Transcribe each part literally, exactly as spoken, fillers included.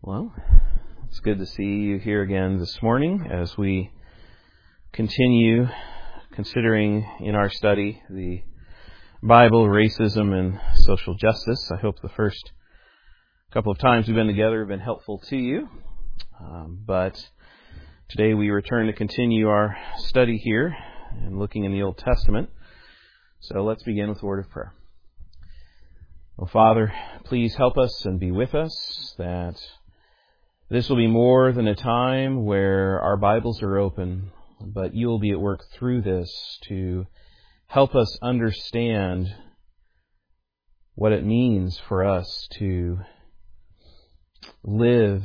Well, it's good to see you here again this morning as we continue considering in our study the Bible, racism, and social justice. I hope the first couple of times we've been together have been helpful to you. Um, but today we return to continue our study here and looking in the Old Testament. So let's begin with a word of prayer. Oh, Father, please help us and be with us, that this will be more than a time where our Bibles are open, but you will be at work through this to help us understand what it means for us to live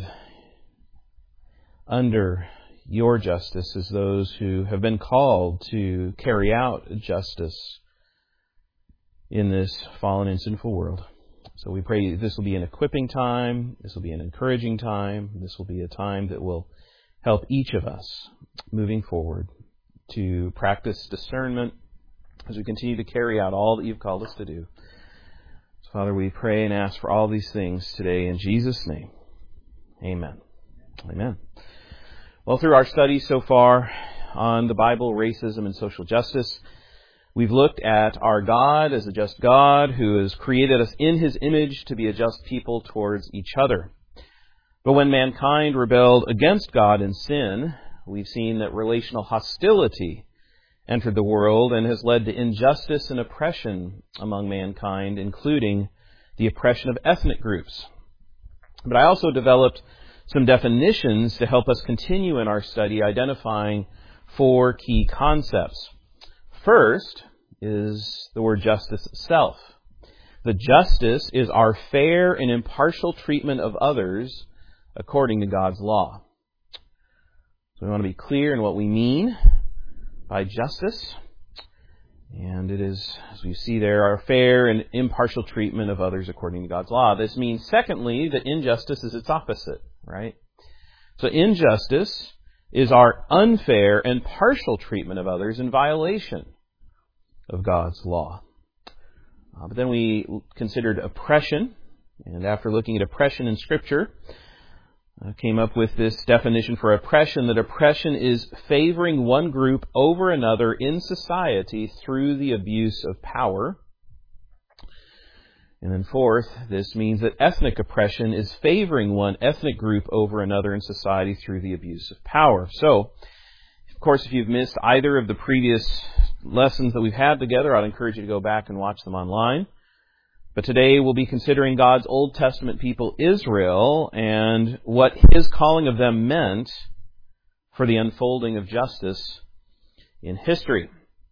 under your justice as those who have been called to carry out justice in this fallen and sinful world. So we pray this will be an equipping time, this will be an encouraging time, this will be a time that will help each of us moving forward to practice discernment as we continue to carry out all that you've called us to do. So Father, we pray and ask for all these things today in Jesus' name. Amen. Amen. Well, through our study so far on the Bible, racism, and social justice, we've looked at our God as a just God who has created us in His image to be a just people towards each other. But when mankind rebelled against God in sin, we've seen that relational hostility entered the world and has led to injustice and oppression among mankind, including the oppression of ethnic groups. But I also developed some definitions to help us continue in our study, identifying four key concepts. First is the word justice itself. The justice is our fair and impartial treatment of others according to God's law. So we want to be clear in what we mean by justice. And it is, as we see there, our fair and impartial treatment of others according to God's law. This means, secondly, that injustice is its opposite, right? So injustice is our unfair and partial treatment of others in violation of God's law. Uh, but then we considered oppression, and after looking at oppression in Scripture, I came up with this definition for oppression, that oppression is favoring one group over another in society through the abuse of power. And then fourth, this means that ethnic oppression is favoring one ethnic group over another in society through the abuse of power. So, of course, if you've missed either of the previous lessons that we've had together, I'd encourage you to go back and watch them online. But today we'll be considering God's Old Testament people, Israel, and what His calling of them meant for the unfolding of justice in history.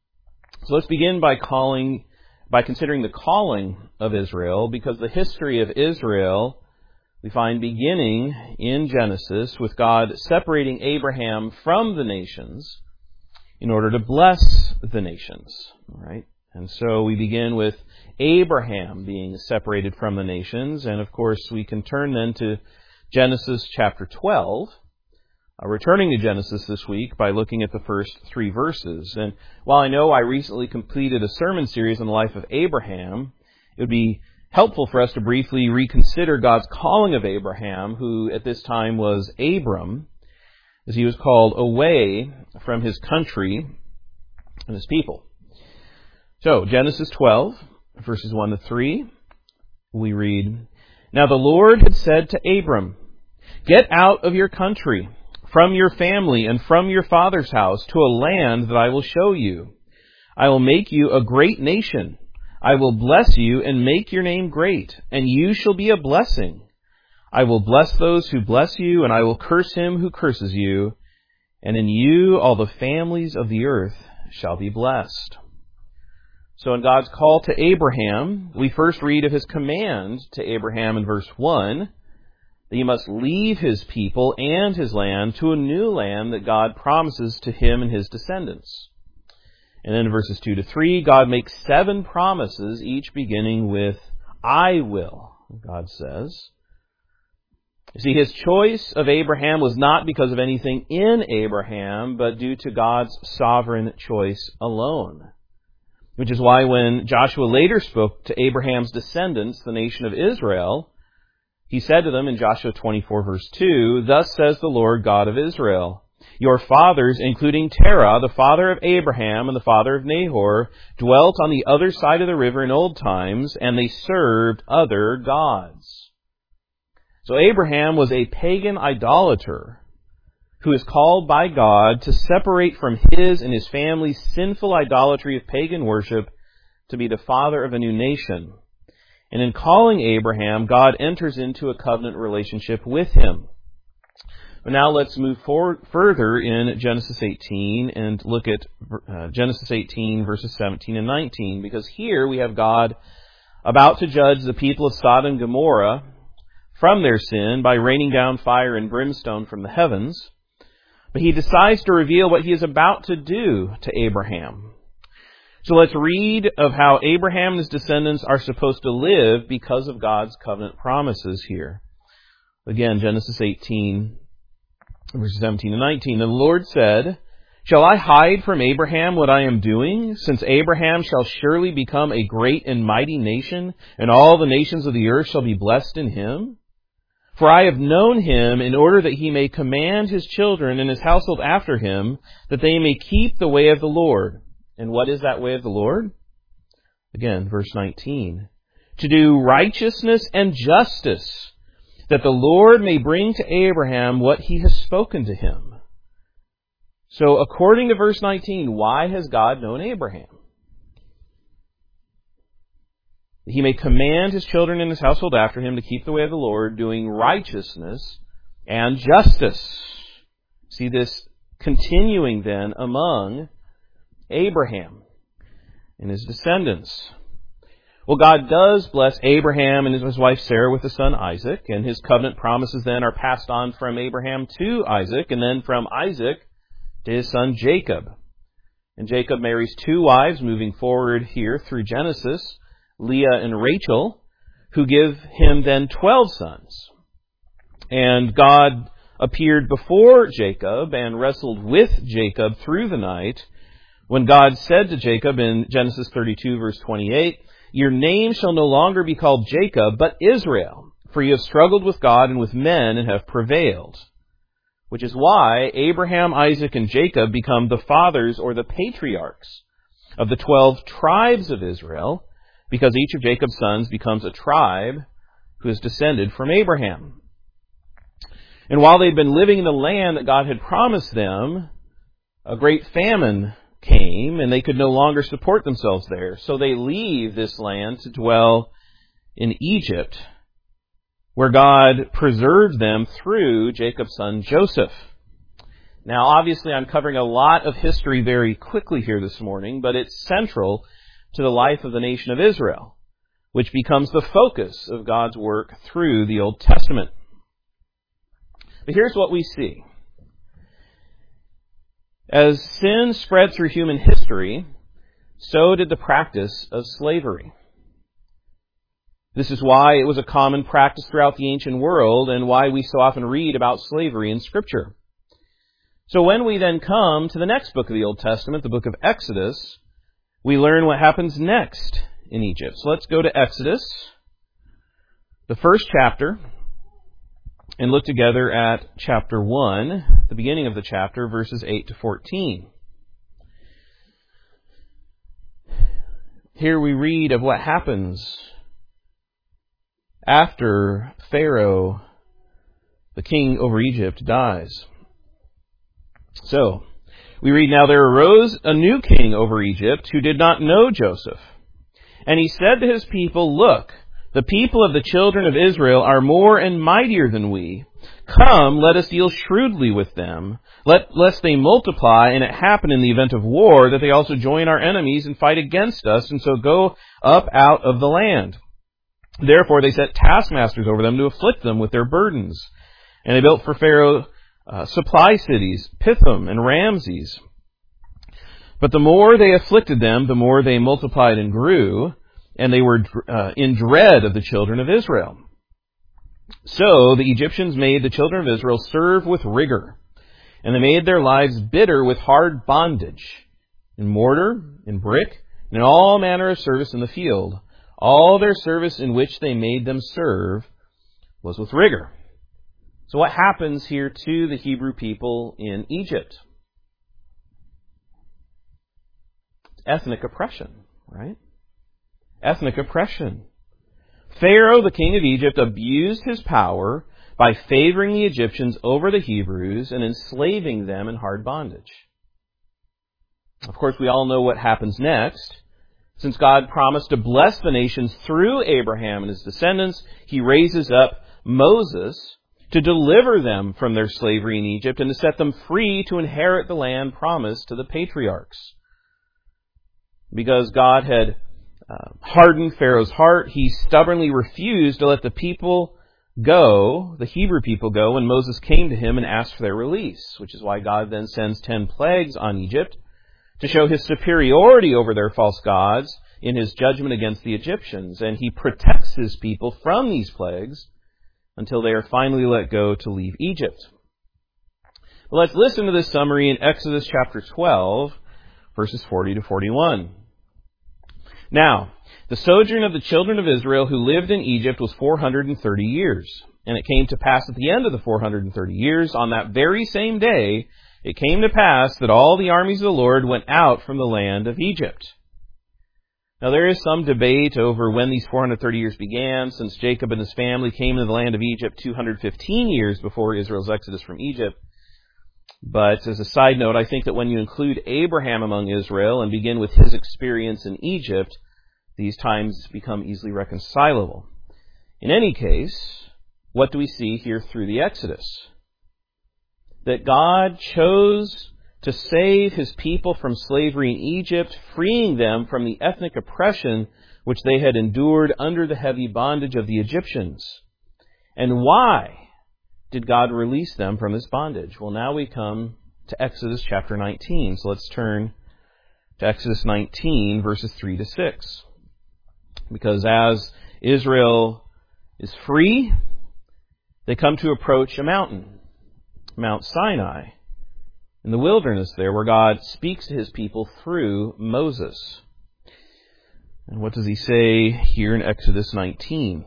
So let's begin by calling, by considering the calling of Israel, because the history of Israel we find beginning in Genesis with God separating Abraham from the nations in order to bless the nations, right? And so we begin with Abraham being separated from the nations, and of course we can turn then to Genesis chapter twelve, uh, returning to Genesis this week by looking at the first three verses. And while I know I recently completed a sermon series on the life of Abraham, it would be helpful for us to briefly reconsider God's calling of Abraham, who at this time was Abram, as he was called away from his country and his people. So, Genesis twelve, verses one to three, we read, "Now the Lord had said to Abram, 'Get out of your country, from your family, and from your father's house, to a land that I will show you. I will make you a great nation. I will bless you and make your name great, and you shall be a blessing. I will bless those who bless you, and I will curse him who curses you, and in you all the families of the earth shall be blessed.'" So in God's call to Abraham, we first read of His command to Abraham in verse one, that he must leave his people and his land to a new land that God promises to him and his descendants. And then in verses two to three, God makes seven promises, each beginning with, "I will," God says. You see, His choice of Abraham was not because of anything in Abraham, but due to God's sovereign choice alone. Which is why when Joshua later spoke to Abraham's descendants, the nation of Israel, He said to them in Joshua twenty-four, verse two, "Thus says the Lord God of Israel, your fathers, including Terah, the father of Abraham and the father of Nahor, dwelt on the other side of the river in old times, and they served other gods." So Abraham was a pagan idolater who is called by God to separate from his and his family's sinful idolatry of pagan worship to be the father of a new nation. And in calling Abraham, God enters into a covenant relationship with him. But now let's move forward further in Genesis eighteen and look at uh, Genesis eighteen, verses seventeen and nineteen, because here we have God about to judge the people of Sodom and Gomorrah from their sin by raining down fire and brimstone from the heavens. But he decides to reveal what he is about to do to Abraham. So let's read of how Abraham and his descendants are supposed to live because of God's covenant promises here. Again, Genesis eighteen, verses seventeen and nineteen. "And the Lord said, Shall I hide from Abraham what I am doing, since Abraham shall surely become a great and mighty nation, and all the nations of the earth shall be blessed in him? For I have known him in order that he may command his children and his household after him, that they may keep the way of the Lord." And what is that way of the Lord? Again, verse nineteen. "To do righteousness and justice, that the Lord may bring to Abraham what he has spoken to him." So according to verse nineteen, why has God known Abraham? He may command his children and his household after him to keep the way of the Lord, doing righteousness and justice. See this continuing then among Abraham and his descendants. Well, God does bless Abraham and his wife Sarah with the son Isaac, and his covenant promises then are passed on from Abraham to Isaac, and then from Isaac to his son Jacob. And Jacob marries two wives moving forward here through Genesis, Leah and Rachel, who give him then twelve sons. And God appeared before Jacob and wrestled with Jacob through the night, when God said to Jacob in Genesis thirty-two, verse twenty-eight, "Your name shall no longer be called Jacob, but Israel, for you have struggled with God and with men and have prevailed." Which is why Abraham, Isaac, and Jacob become the fathers or the patriarchs of the twelve tribes of Israel, because each of Jacob's sons becomes a tribe who is descended from Abraham. And while they'd been living in the land that God had promised them, a great famine came, and they could no longer support themselves there. So they leave this land to dwell in Egypt, where God preserved them through Jacob's son Joseph. Now, obviously, I'm covering a lot of history very quickly here this morning, but it's central to the life of the nation of Israel, which becomes the focus of God's work through the Old Testament. But here's what we see. As sin spread through human history, so did the practice of slavery. This is why it was a common practice throughout the ancient world, and why we so often read about slavery in Scripture. So when we then come to the next book of the Old Testament, the book of Exodus, we learn what happens next in Egypt. So let's go to Exodus, the first chapter, and look together at chapter one, the beginning of the chapter, verses eight to fourteen. Here we read of what happens after Pharaoh, the king over Egypt, dies. So, we read, "Now there arose a new king over Egypt who did not know Joseph. And he said to his people, 'Look, the people of the children of Israel are more and mightier than we. Come, let us deal shrewdly with them, let, lest they multiply, and it happen in the event of war that they also join our enemies and fight against us, and so go up out of the land.' Therefore they set taskmasters over them to afflict them with their burdens. And they built for Pharaoh uh, supply cities, Pithom and Ramses. But the more they afflicted them, the more they multiplied and grew, and they were uh, in dread of the children of Israel. So the Egyptians made the children of Israel serve with rigor, and they made their lives bitter with hard bondage, in mortar, in brick, and in all manner of service in the field. All their service in which they made them serve was with rigor. So what happens here to the Hebrew people in Egypt? Ethnic oppression, right? Ethnic oppression. Pharaoh, the king of Egypt, abused his power by favoring the Egyptians over the Hebrews and enslaving them in hard bondage. Of course, we all know what happens next. Since God promised to bless the nations through Abraham and his descendants, he raises up Moses to deliver them from their slavery in Egypt and to set them free to inherit the land promised to the patriarchs. Because God had uh, hardened Pharaoh's heart, he stubbornly refused to let the people go, the Hebrew people go, when Moses came to him and asked for their release, which is why God then sends ten plagues on Egypt to show his superiority over their false gods in his judgment against the Egyptians. And he protects his people from these plagues until they are finally let go to leave Egypt. But let's listen to this summary in Exodus chapter twelve, verses forty to forty-one. Now, the sojourn of the children of Israel who lived in Egypt was four hundred thirty years. And it came to pass at the end of the four hundred thirty years, on that very same day, it came to pass that all the armies of the Lord went out from the land of Egypt. Now there is some debate over when these four hundred thirty years began, since Jacob and his family came into the land of Egypt two hundred fifteen years before Israel's exodus from Egypt. But as a side note, I think that when you include Abraham among Israel and begin with his experience in Egypt, these times become easily reconcilable. In any case, what do we see here through the Exodus? That God chose to save his people from slavery in Egypt, freeing them from the ethnic oppression which they had endured under the heavy bondage of the Egyptians. And why did God release them from this bondage? Well, now we come to Exodus chapter nineteen. So let's turn to Exodus nineteen, verses three to six. Because as Israel is free, they come to approach a mountain, Mount Sinai, in the wilderness there, where God speaks to his people through Moses. And what does he say here in Exodus nineteen?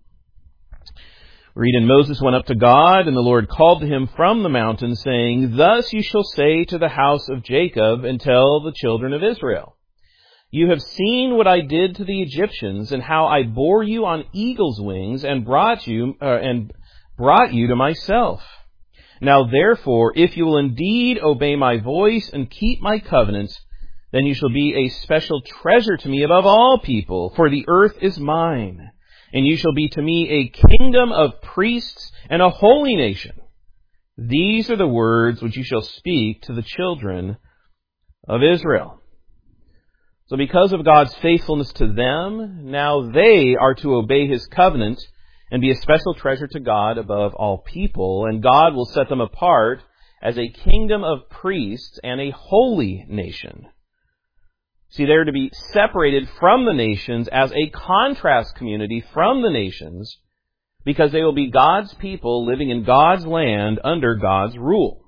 Read, and Moses went up to God, and the Lord called to him from the mountain, saying, Thus you shall say to the house of Jacob, and tell the children of Israel, You have seen what I did to the Egyptians, and how I bore you on eagle's wings, and brought you uh, and brought you to myself. Now therefore, if you will indeed obey my voice and keep my covenant, then you shall be a special treasure to me above all people, for the earth is mine. And you shall be to me a kingdom of priests and a holy nation. These are the words which you shall speak to the children of Israel. So because of God's faithfulness to them, now they are to obey his covenant and be a special treasure to God above all people. And God will set them apart as a kingdom of priests and a holy nation. See, they're to be separated from the nations as a contrast community from the nations, because they will be God's people living in God's land under God's rule.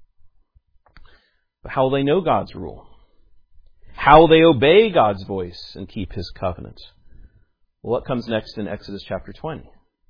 But how will they know God's rule? How will they obey God's voice and keep his covenant? Well, what comes next in Exodus chapter twenty?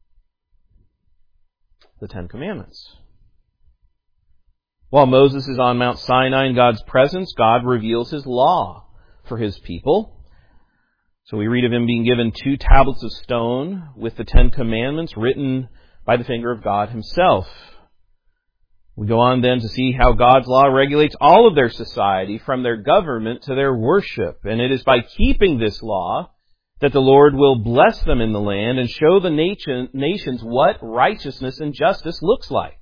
The Ten Commandments. While Moses is on Mount Sinai in God's presence, God reveals his law for his people. So we read of him being given two tablets of stone with the Ten Commandments written by the finger of God himself. We go on then to see how God's law regulates all of their society, from their government to their worship. And it is by keeping this law that the Lord will bless them in the land and show the nation, nations what righteousness and justice looks like.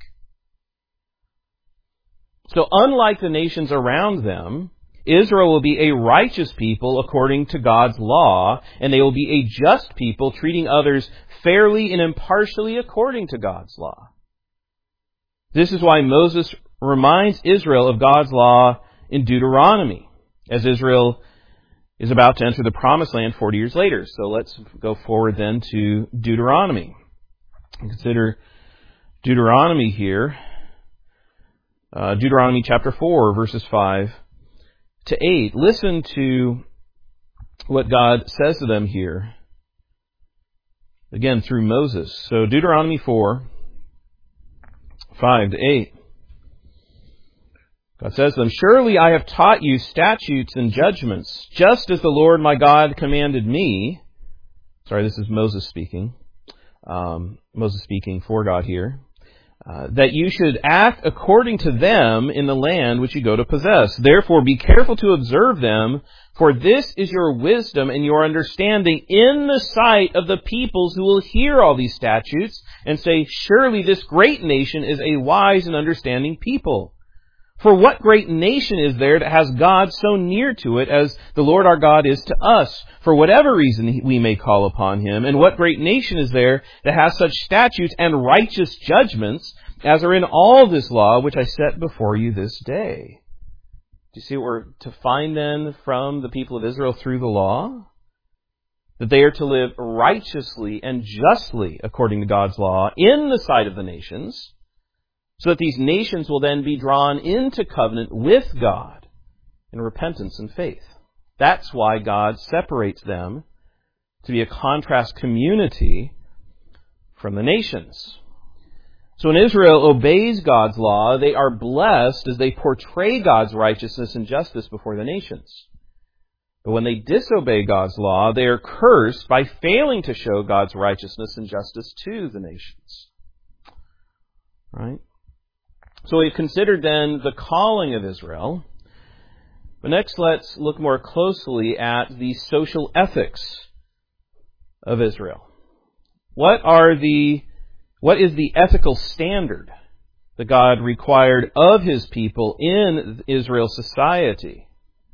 So unlike the nations around them, Israel will be a righteous people according to God's law, and they will be a just people treating others fairly and impartially according to God's law. This is why Moses reminds Israel of God's law in Deuteronomy, as Israel is about to enter the promised land forty years later. So let's go forward then to Deuteronomy. Consider Deuteronomy here. Uh, Deuteronomy chapter four, verses five to eight. Listen to what God says to them here. again through Moses. So Deuteronomy four, five to eight. God says to them, "Surely I have taught you statutes and judgments, just as the Lord my God commanded me." Sorry, this is Moses speaking. Um, Moses speaking for God here. Uh, that you should act according to them in the land which you go to possess. Therefore be careful to observe them, for this is your wisdom and your understanding in the sight of the peoples who will hear all these statutes and say, "Surely this great nation is a wise and understanding people." For what great nation is there that has God so near to it as the Lord our God is to us, for whatever reason we may call upon Him? And what great nation is there that has such statutes and righteous judgments as are in all this law which I set before you this day? Do you see what we're to find then from the people of Israel through the law? That they are to live righteously and justly according to God's law in the sight of the nations, so that these nations will then be drawn into covenant with God in repentance and faith. That's why God separates them to be a contrast community from the nations. So when Israel obeys God's law, they are blessed as they portray God's righteousness and justice before the nations. But when they disobey God's law, they are cursed by failing to show God's righteousness and justice to the nations. Right? So we've considered then the calling of Israel. But next let's look more closely at the social ethics of Israel. What are the, what is the ethical standard that God required of His people in Israel's society?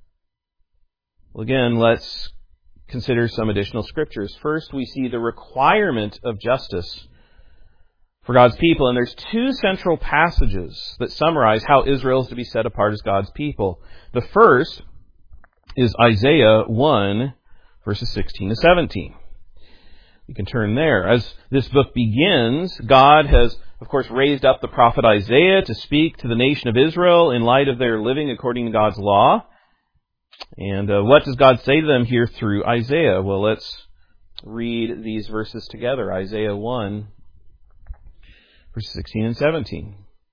Well, again, let's consider some additional scriptures. First, we see the requirement of justice for God's people. And there's two central passages that summarize how Israel is to be set apart as God's people. The first is Isaiah one, verses sixteen to seventeen. You can turn there. As this book begins, God has, of course, raised up the prophet Isaiah to speak to the nation of Israel in light of their living according to God's law. And uh, what does God say to them here through Isaiah? Well, let's read these verses together. Isaiah one, verses sixteen and seventeen.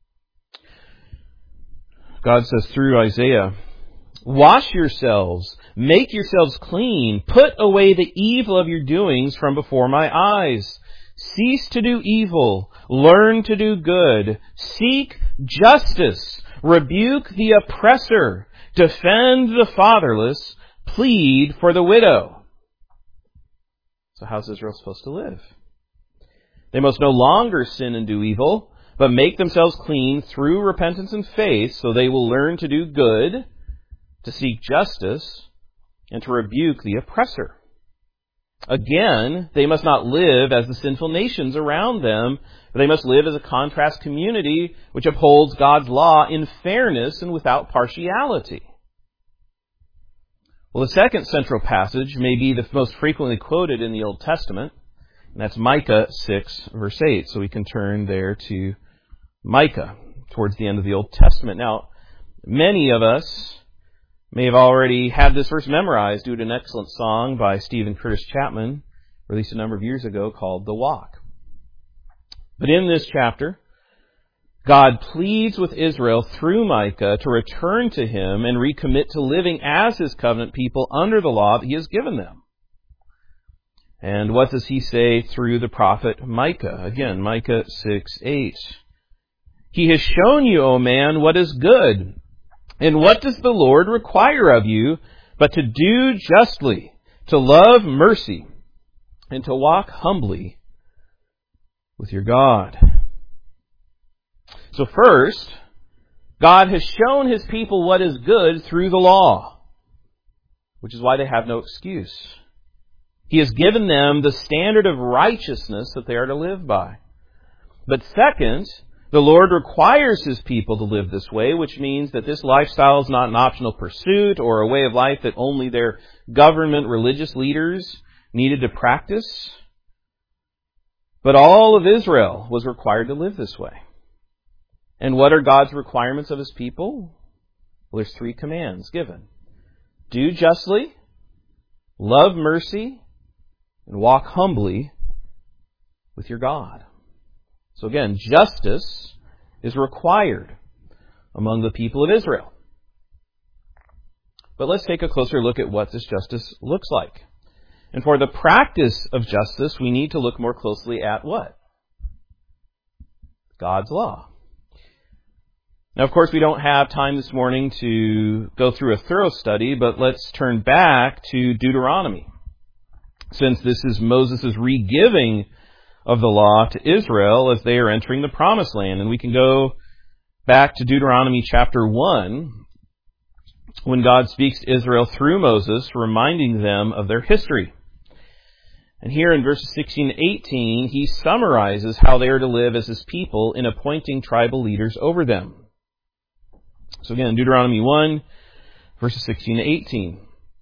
God says through Isaiah, "Wash yourselves, make yourselves clean, put away the evil of your doings from before my eyes. Cease to do evil, learn to do good, seek justice, rebuke the oppressor, defend the fatherless, plead for the widow." So how's Israel supposed to live? They must no longer sin and do evil, but make themselves clean through repentance and faith, so they will learn to do good, to seek justice, and to rebuke the oppressor. Again, they must not live as the sinful nations around them, but they must live as a contrast community which upholds God's law in fairness and without partiality. Well, the second central passage may be the most frequently quoted in the Old Testament, and that's Micah six, verse eight. So we can turn there to Micah towards the end of the Old Testament. Now, many of us may have already had this verse memorized due to an excellent song by Stephen Curtis Chapman, released a number of years ago, called The Walk. But in this chapter, God pleads with Israel through Micah to return to Him and recommit to living as His covenant people under the law that He has given them. And what does He say through the prophet Micah? Again, Micah six eight. "He has shown you, O man, what is good. And what does the Lord require of you but to do justly, to love mercy, and to walk humbly with your God?" So first, God has shown His people what is good through the law, which is why they have no excuse. He has given them the standard of righteousness that they are to live by. But second, the Lord requires His people to live this way, which means that this lifestyle is not an optional pursuit or a way of life that only their government religious leaders needed to practice. But all of Israel was required to live this way. And what are God's requirements of His people? Well, there's three commands given. Do justly, love mercy, and walk humbly with your God. So again, justice is required among the people of Israel. But let's take a closer look at what this justice looks like. And for the practice of justice, we need to look more closely at what? God's law. Now, of course, we don't have time this morning to go through a thorough study, but let's turn back to Deuteronomy. Since this is Moses' re-giving of the law to Israel as they are entering the Promised Land. And we can go back to Deuteronomy chapter one, when God speaks to Israel through Moses, reminding them of their history. And here in verses sixteen to eighteen, he summarizes how they are to live as his people in appointing tribal leaders over them. So again, Deuteronomy one, verses sixteen to eighteen.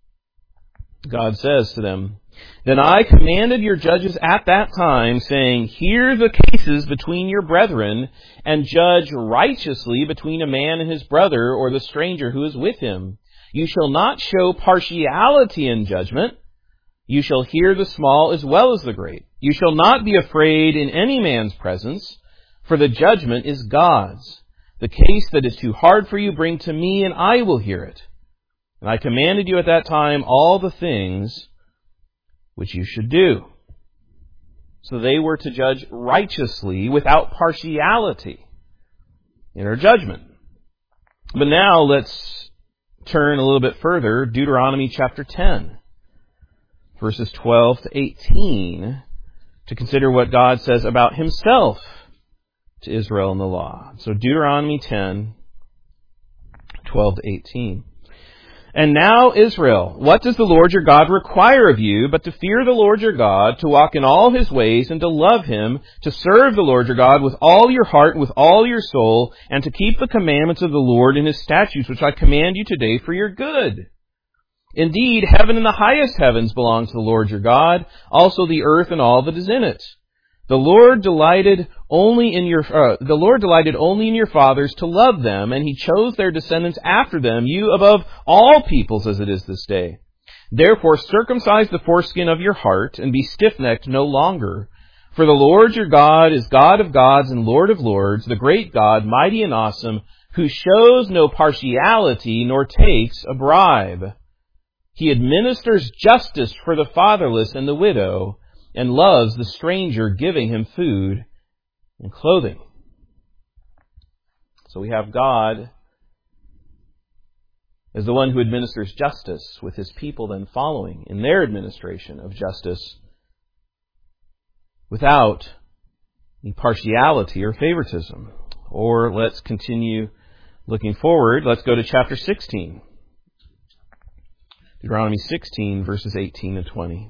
God says to them, "Then I commanded your judges at that time, saying, hear the cases between your brethren, and judge righteously between a man and his brother, or the stranger who is with him. You shall not show partiality in judgment. You shall hear the small as well as the great. You shall not be afraid in any man's presence, for the judgment is God's. The case that is too hard for you, bring to me, and I will hear it. And I commanded you at that time all the things which you should do." So they were to judge righteously without partiality in their judgment. But now let's turn a little bit further, Deuteronomy chapter ten, verses twelve to eighteen, to consider what God says about himself to Israel in the law. So Deuteronomy ten, twelve to eighteen. "And now, Israel, what does the Lord your God require of you but to fear the Lord your God, to walk in all his ways, and to love him, to serve the Lord your God with all your heart and with all your soul, and to keep the commandments of the Lord and his statutes, which I command you today for your good? Indeed, heaven and the highest heavens belong to the Lord your God, also the earth and all that is in it. The Lord delighted only in your uh, the Lord delighted only in your fathers to love them, and he chose their descendants after them, you above all peoples as it is this day. Therefore circumcise the foreskin of your heart, and be stiff-necked no longer. For the Lord your God is God of gods and Lord of lords, the great God, mighty and awesome, who shows no partiality nor takes a bribe. He administers justice for the fatherless and the widow, and loves the stranger, giving him food and clothing." So we have God as the one who administers justice, with his people then following in their administration of justice without any partiality or favoritism. Or let's continue looking forward. Let's go to chapter sixteen. Deuteronomy sixteen, verses eighteen and twenty.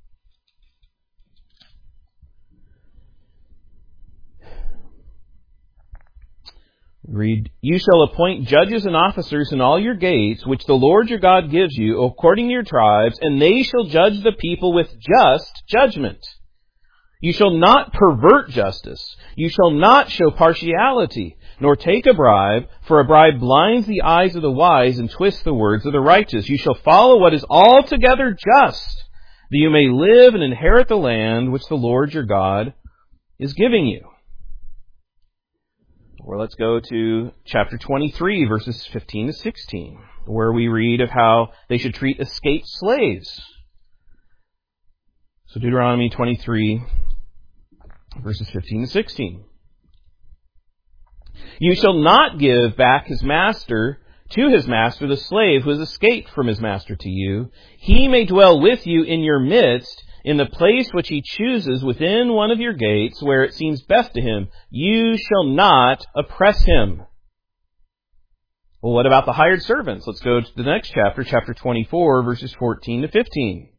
Read, "You shall appoint judges and officers in all your gates, which the Lord your God gives you, according to your tribes, and they shall judge the people with just judgment. You shall not pervert justice. You shall not show partiality, nor take a bribe, for a bribe blinds the eyes of the wise and twists the words of the righteous. You shall follow what is altogether just, that you may live and inherit the land which the Lord your God is giving you." Or let's go to chapter twenty-three, verses fifteen to sixteen, where we read of how they should treat escaped slaves. So Deuteronomy twenty-three, verses fifteen to sixteen. "You shall not give back his master to his master the slave who has escaped from his master to you. He may dwell with you in your midst, in the place which he chooses within one of your gates, where it seems best to him. You shall not oppress him." Well, what about the hired servants? Let's go to the next chapter, chapter twenty-four, verses fourteen to fifteen.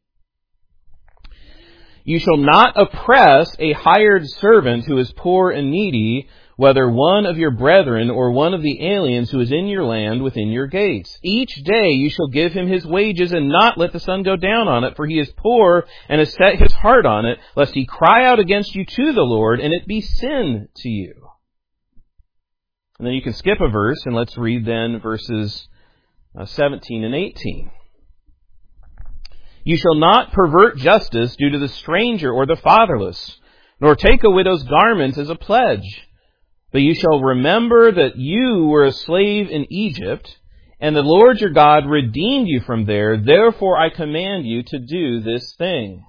"You shall not oppress a hired servant who is poor and needy, whether one of your brethren or one of the aliens who is in your land within your gates. Each day you shall give him his wages, and not let the sun go down on it, for he is poor and has set his heart on it, lest he cry out against you to the Lord, and it be sin to you." And then you can skip a verse, and let's read then verses seventeen and eighteen. "You shall not pervert justice due to the stranger or the fatherless, nor take a widow's garment as a pledge. But you shall remember that you were a slave in Egypt, and the Lord your God redeemed you from there. Therefore I command you to do this thing.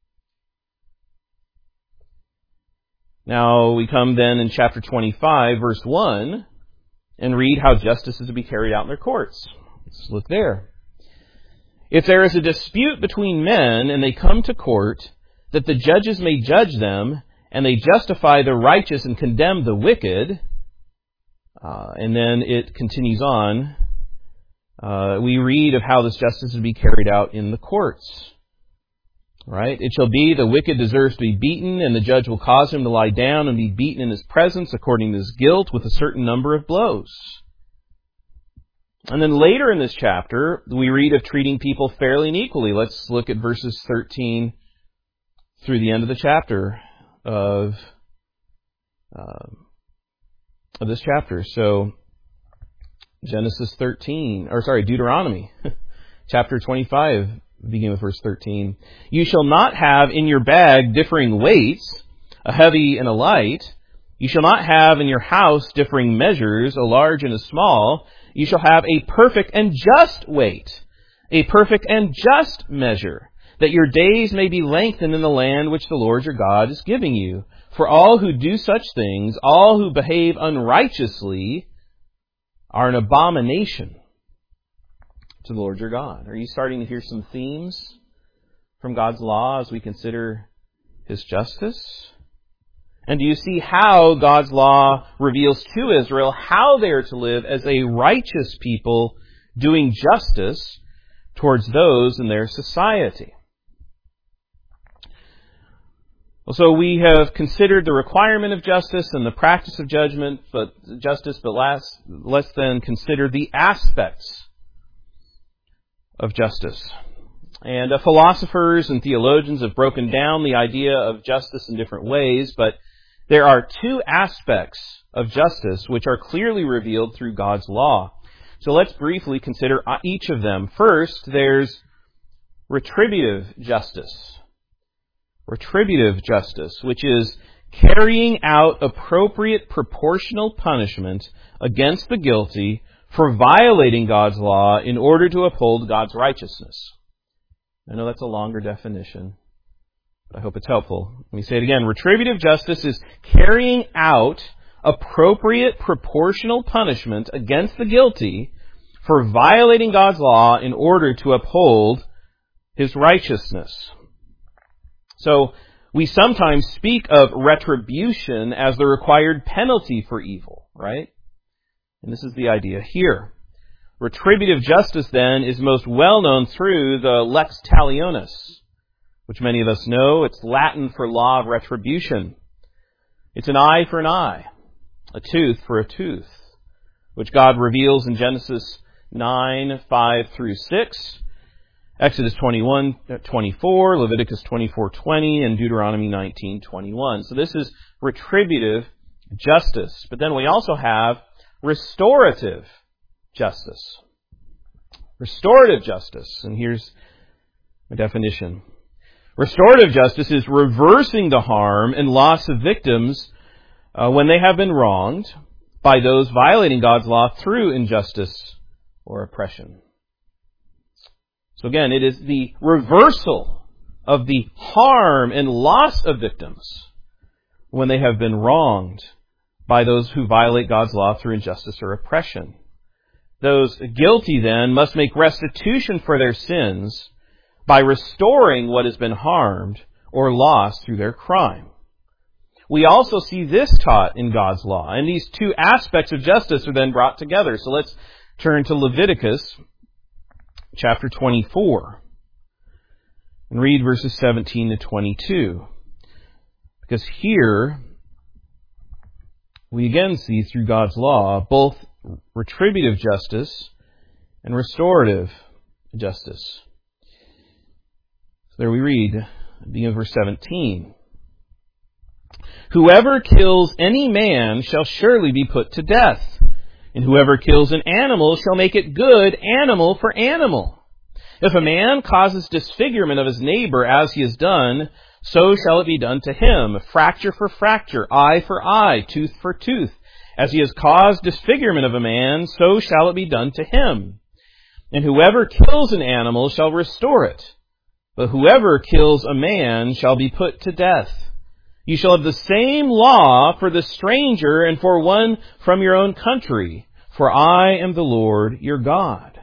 Now we come then in chapter twenty-five, verse one, and read how justice is to be carried out in their courts. Let's look there. If there is a dispute between men, and they come to court, that the judges may judge them, and they justify the righteous and condemn the wicked. Uh, and then it continues on. Uh, we read of how this justice is to be carried out in the courts. Right? It shall be the wicked deserves to be beaten, and the judge will cause him to lie down and be beaten in his presence according to his guilt with a certain number of blows. And then later in this chapter, we read of treating people fairly and equally. Let's look at verses thirteen through the end of the chapter of, uh, of this chapter. So, Genesis thirteen, or sorry, Deuteronomy, chapter twenty-five, beginning with verse thirteen. You shall not have in your bag differing weights, a heavy and a light. You shall not have in your house differing measures, a large and a small. You shall have a perfect and just weight, a perfect and just measure, that your days may be lengthened in the land which the Lord your God is giving you. For all who do such things, all who behave unrighteously, are an abomination to the Lord your God. Are you starting to hear some themes from God's law as we consider His justice? And do you see how God's law reveals to Israel how they are to live as a righteous people doing justice towards those in their society? So we have considered the requirement of justice and the practice of judgment, but justice, but last, let's then consider the aspects of justice. And uh, philosophers and theologians have broken down the idea of justice in different ways, but there are two aspects of justice which are clearly revealed through God's law. So let's briefly consider each of them. First, there's retributive justice. Retributive justice, which is carrying out appropriate proportional punishment against the guilty for violating God's law in order to uphold God's righteousness. I know that's a longer definition, but I hope it's helpful. Let me say it again. Retributive justice is carrying out appropriate proportional punishment against the guilty for violating God's law in order to uphold His righteousness. So, we sometimes speak of retribution as the required penalty for evil, right? And this is the idea here. Retributive justice, then, is most well known through the lex talionis, which many of us know. It's Latin for law of retribution. It's an eye for an eye, a tooth for a tooth, which God reveals in Genesis nine, five through six, Exodus twenty-one, twenty-four, Leviticus twenty-four, twenty, and Deuteronomy nineteen, twenty-one. So this is retributive justice. But then we also have restorative justice. Restorative justice. And here's a definition. Restorative justice is reversing the harm and loss of victims uh, when they have been wronged by those violating God's law through injustice or oppression. So again, it is the reversal of the harm and loss of victims when they have been wronged by those who violate God's law through injustice or oppression. Those guilty then must make restitution for their sins by restoring what has been harmed or lost through their crime. We also see this taught in God's law, and these two aspects of justice are then brought together. So let's turn to Leviticus chapter twenty-four, and read verses seventeen to twenty-two. Because here, we again see through God's law both retributive justice and restorative justice. So there we read, beginning of verse seventeen. Whoever kills any man shall surely be put to death. And whoever kills an animal shall make it good animal for animal. If a man causes disfigurement of his neighbor as he has done, so shall it be done to him, fracture for fracture, eye for eye, tooth for tooth. As he has caused disfigurement of a man, so shall it be done to him. And whoever kills an animal shall restore it, but whoever kills a man shall be put to death. You shall have the same law for the stranger and for one from your own country, for I am the Lord your God.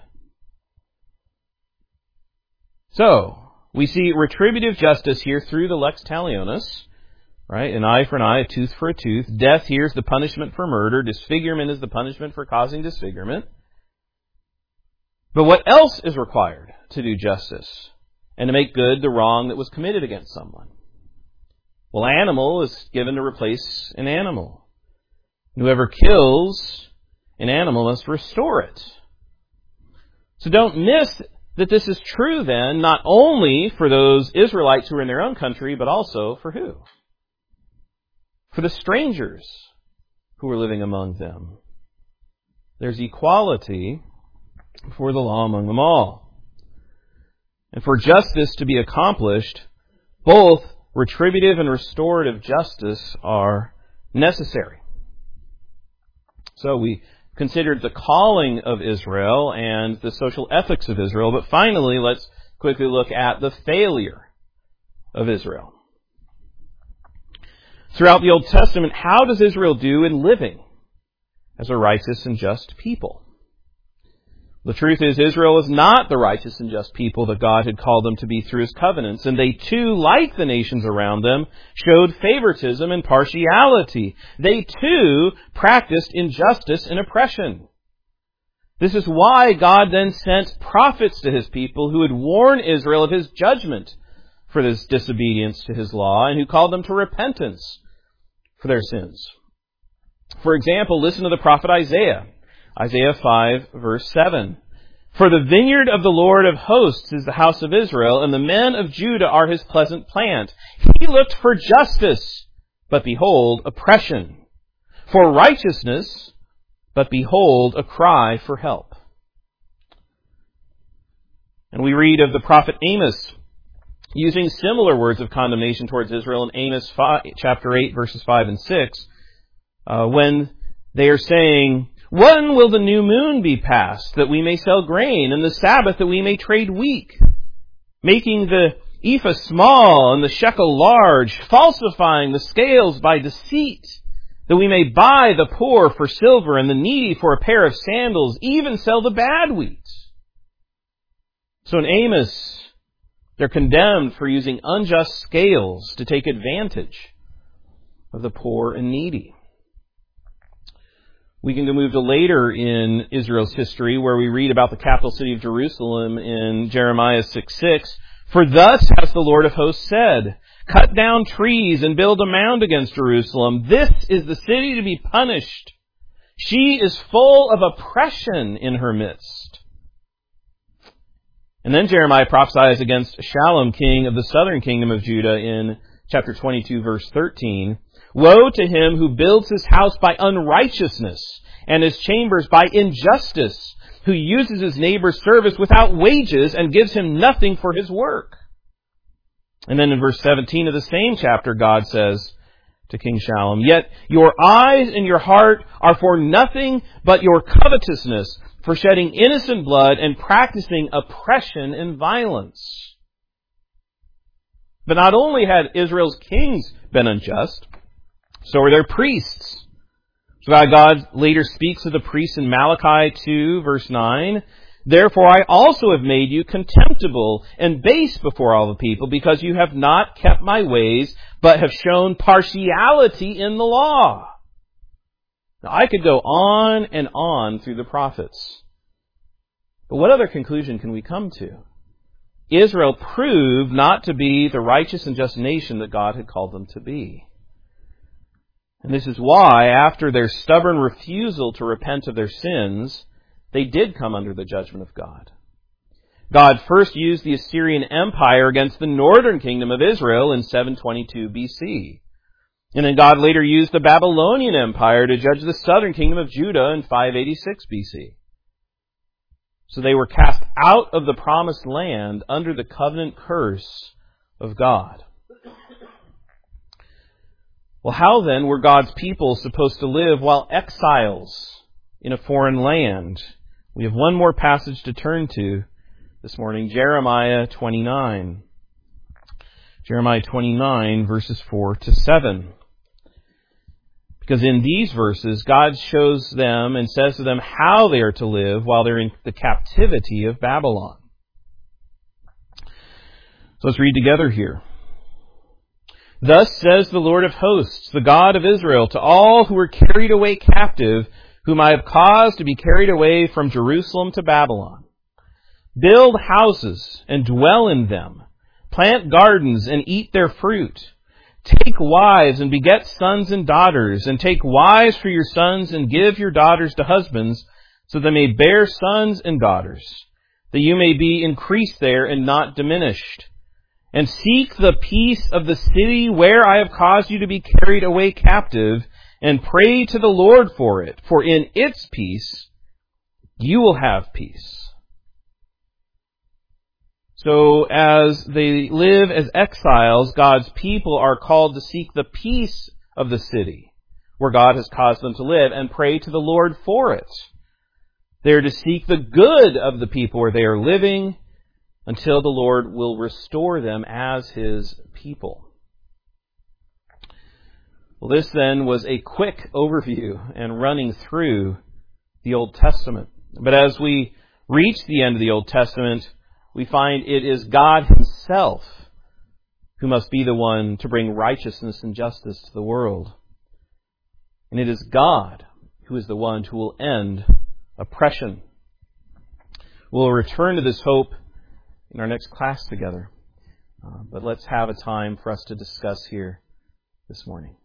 So, we see retributive justice here through the lex talionis, right? An eye for an eye, a tooth for a tooth. Death here is the punishment for murder. Disfigurement is the punishment for causing disfigurement. But what else is required to do justice and to make good the wrong that was committed against someone? Well, animal is given to replace an animal. Whoever kills an animal must restore it. So don't miss that this is true then, not only for those Israelites who are in their own country, but also for who? For the strangers who are living among them. There's equality before the law among them all. And for justice to be accomplished, both retributive and restorative justice are necessary. So we considered the calling of Israel and the social ethics of Israel, but finally let's quickly look at the failure of Israel. Throughout the Old Testament, how does Israel do in living as a righteous and just people? The truth is, Israel is not the righteous and just people that God had called them to be through His covenants, and they too, like the nations around them, showed favoritism and partiality. They too practiced injustice and oppression. This is why God then sent prophets to His people who would warn Israel of His judgment for this disobedience to His law, and who called them to repentance for their sins. For example, listen to the prophet Isaiah. Isaiah five, verse seven. For the vineyard of the Lord of hosts is the house of Israel, and the men of Judah are His pleasant plant. He looked for justice, but behold, oppression. For righteousness, but behold, a cry for help. And we read of the prophet Amos using similar words of condemnation towards Israel in Amos five, chapter eight, verses five and six, uh, when they are saying, when will the new moon be passed, that we may sell grain, and the Sabbath that we may trade wheat, making the ephah small and the shekel large, falsifying the scales by deceit, that we may buy the poor for silver and the needy for a pair of sandals, even sell the bad wheat. So in Amos, they're condemned for using unjust scales to take advantage of the poor and needy. We can move to later in Israel's history where we read about the capital city of Jerusalem in Jeremiah six six. For thus has the Lord of hosts said, cut down trees and build a mound against Jerusalem. This is the city to be punished. She is full of oppression in her midst. And then Jeremiah prophesies against Shallum, king of the southern kingdom of Judah, in chapter twenty-two, verse thirteen. Woe to him who builds his house by unrighteousness and his chambers by injustice, who uses his neighbor's service without wages and gives him nothing for his work. And then in verse seventeen of the same chapter, God says to King Shallum, yet your eyes and your heart are for nothing but your covetousness, for shedding innocent blood and practicing oppression and violence. But not only had Israel's kings been unjust, so are their priests. So God later speaks of the priests in Malachi two, verse nine. Therefore I also have made you contemptible and base before all the people, because you have not kept my ways, but have shown partiality in the law. Now I could go on and on through the prophets. But what other conclusion can we come to? Israel proved not to be the righteous and just nation that God had called them to be. And this is why, after their stubborn refusal to repent of their sins, they did come under the judgment of God. God first used the Assyrian Empire against the northern kingdom of Israel in seven twenty-two B C. And then God later used the Babylonian Empire to judge the southern kingdom of Judah in five eighty-six B C. So they were cast out of the promised land under the covenant curse of God. Well, how then were God's people supposed to live while exiles in a foreign land? We have one more passage to turn to this morning, Jeremiah twenty-nine. Jeremiah twenty-nine, verses four to seven. Because in these verses, God shows them and says to them how they are to live while they're in the captivity of Babylon. So let's read together here. Thus says the Lord of hosts, the God of Israel, to all who were carried away captive, whom I have caused to be carried away from Jerusalem to Babylon. Build houses and dwell in them. Plant gardens and eat their fruit. Take wives and beget sons and daughters, and take wives for your sons and give your daughters to husbands, so they may bear sons and daughters, that you may be increased there and not diminished. And seek the peace of the city where I have caused you to be carried away captive, and pray to the Lord for it, for in its peace you will have peace. So as they live as exiles, God's people are called to seek the peace of the city where God has caused them to live and pray to the Lord for it. They are to seek the good of the people where they are living until the Lord will restore them as His people. Well, this then was a quick overview and running through the Old Testament. But as we reach the end of the Old Testament, we find it is God Himself who must be the one to bring righteousness and justice to the world. And it is God who is the one who will end oppression. We'll return to this hope in our next class together. Uh, but let's have a time for us to discuss here this morning.